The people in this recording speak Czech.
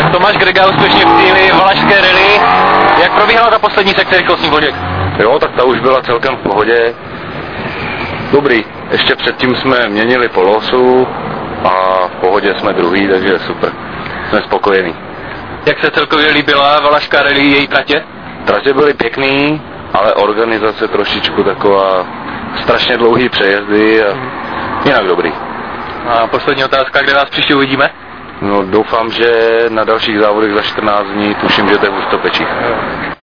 Tomáš Grega úspěšně v cíli Valašské rally. Jak probíhala ta poslední sekce rychlostních vozík? Jo, tak ta už byla celkem v pohodě. Dobrý, ještě předtím jsme měnili polosu a v pohodě jsme druhý, takže super. Jsme spokojení. Jak se celkově líbila Valašská rally, její tratě? Tratě byly pěkný, ale organizace trošičku taková, strašně dlouhý přejezdy a jinak dobrý. A poslední otázka, kde vás příště uvidíme? No doufám, že na dalších závodech za 14 dní, tuším, že to je v Ústopečích.